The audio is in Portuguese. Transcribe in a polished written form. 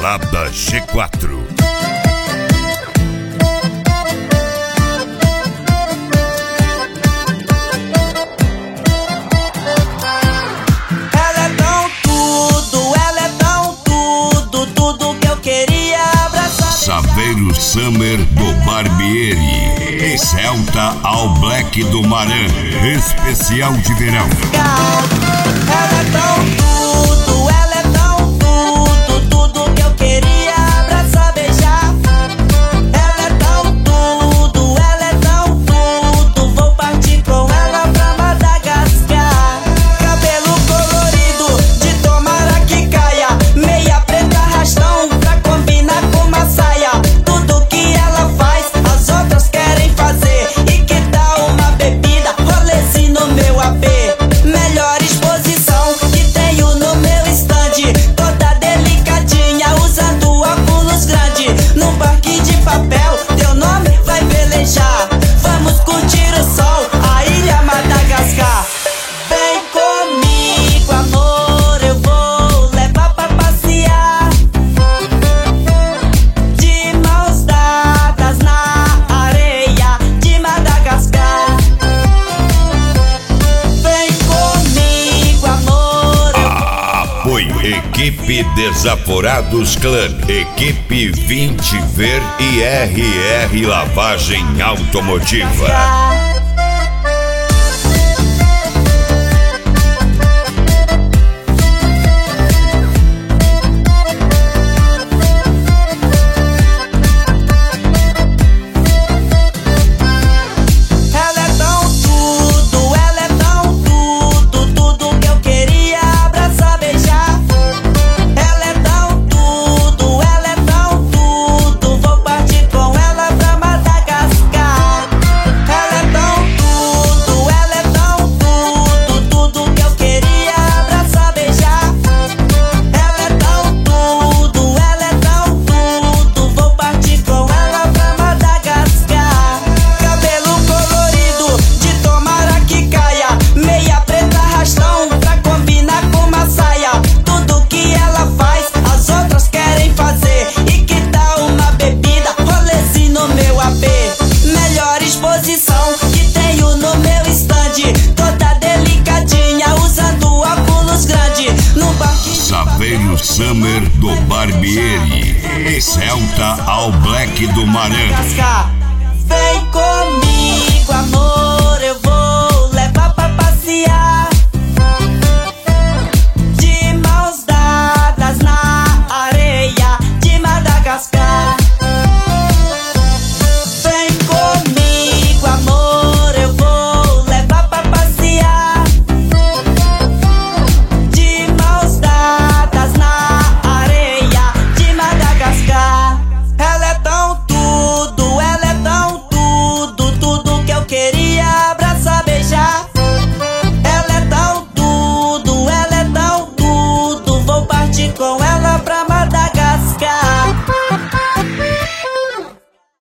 Balada G4. Saveiro Summer do Barbieri e Celta All Black do Maran, especial de verão. Ela é tão tudo, tudo que eu queria abraçar, beijar. Ela é tão tudo, vou partir com ela pra Madagascar. Cabelo colorido, de tomara que caia, meia preta arrastão pra combinar com uma saia. Tudo que ela faz, as outras querem fazer. E que tal uma bebida, rolezinho no meu AP? Melhor exposição que tenho no meu stand, toda delicadinha, usando óculos grande. Num parque de papel, teu nome vai velejar. Vamos curtir o sol, a ilha Madagascar. Vem comigo, amor, eu vou levar pra passear, de mãos dadas na areia de Madagascar. Vem comigo, amor, eu vou. Apoio Equipe Desaforados Clan, Equipe 20 Ver e RR Lavagem Automotiva. Ela é tão tudo que eu queria abraçar, beijar. Ela é tão tudo, vou partir com ela pra Madagascar. Ela é tão tudo que eu queria abraçar, beijar. Ela é tão tudo, vou partir com ela pra Madagascar. Cabelo colorido, de tomara que caia, meia preta arrastão pra combinar com uma saia. Tudo que ela faz, as outras querem fazer. E que tal uma bebida, rolezinho no meu AP? Melhor exposição que tenho no meu stand, toda delicadinha, usando óculos grande. No parque de Saveiro Summer do Barbieri e Celta All Black do Maran. Madagascar. Vem comigo, amor, eu vou levar pra passear.